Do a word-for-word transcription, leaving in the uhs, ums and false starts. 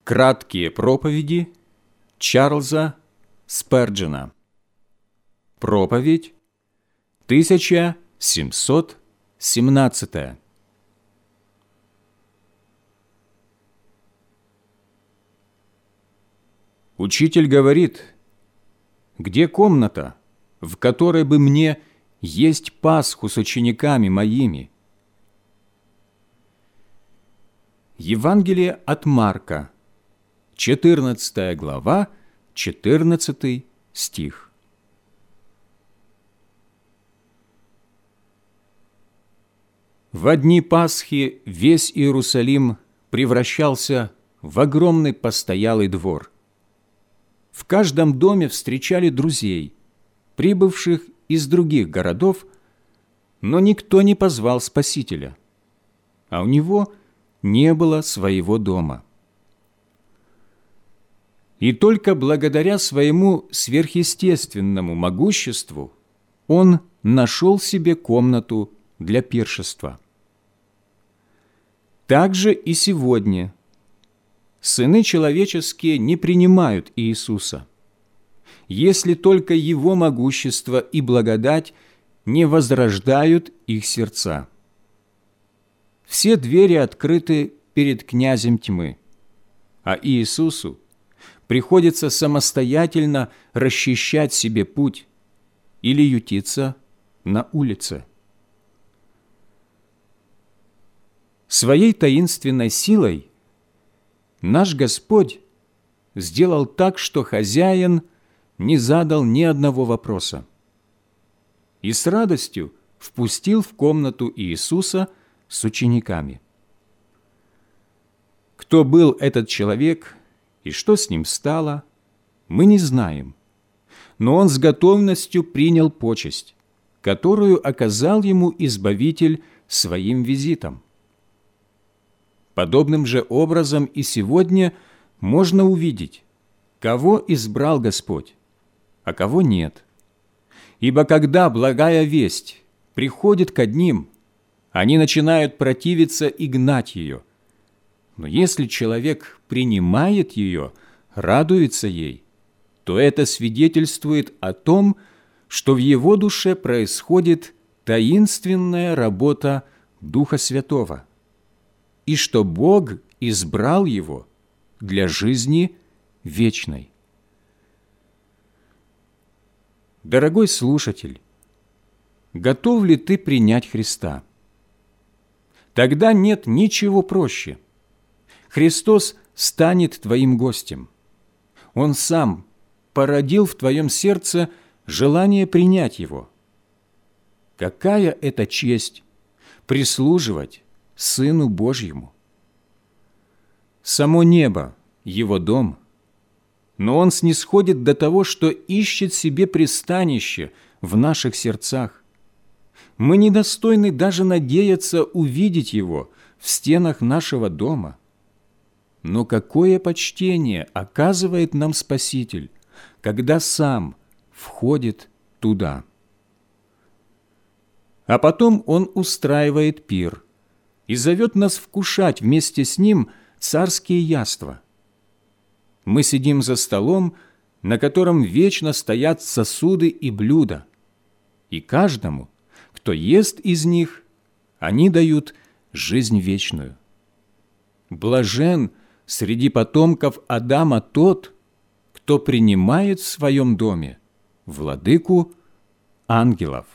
Краткие проповеди Чарльза Сперджена. Проповедь тысяча семьсот семнадцатая. Учитель говорит: где комната, в которой бы мне есть Пасху с учениками моими? Евангелие от Марка, четырнадцатая глава, четырнадцатый стих. Во дни Пасхи весь Иерусалим превращался в огромный постоялый двор. В каждом доме встречали друзей, прибывших из других городов, но никто не позвал Спасителя, а у него не было своего дома. И только благодаря своему сверхъестественному могуществу он нашел себе комнату для пиршества. Так же и сегодня сыны человеческие не принимают Иисуса, если только Его могущество и благодать не возрождают их сердца. Все двери открыты перед князем тьмы, а Иисусу приходится самостоятельно расчищать себе путь или ютиться на улице. Своей таинственной силой наш Господь сделал так, что хозяин не задал ни одного вопроса и с радостью впустил в комнату Иисуса с учениками. Кто был этот человек и что с ним стало, мы не знаем, но он с готовностью принял почесть, которую оказал ему Избавитель своим визитом. Подобным же образом и сегодня можно увидеть, кого избрал Господь, а кого нет. Ибо когда благая весть приходит к одним, они начинают противиться и гнать ее. Но если человек принимает ее, радуется ей, то это свидетельствует о том, что в его душе происходит таинственная работа Духа Святого, и что Бог избрал его для жизни вечной. Дорогой слушатель, готов ли ты принять Христа? Тогда нет ничего проще. Христос станет твоим гостем. Он сам породил в твоем сердце желание принять Его. Какая это честь прислуживать Сыну Божьему! Само небо – Его дом, но Он снисходит до того, что ищет себе пристанище в наших сердцах. Мы недостойны даже надеяться увидеть Его в стенах нашего дома. Но какое почтение оказывает нам Спаситель, когда Сам входит туда. А потом Он устраивает пир и зовет нас вкушать вместе с Ним царские яства. Мы сидим за столом, на котором вечно стоят сосуды и блюда, и каждому, кто ест из них, они дают жизнь вечную. Блажен среди потомков Адама тот, кто принимает в своем доме владыку ангелов.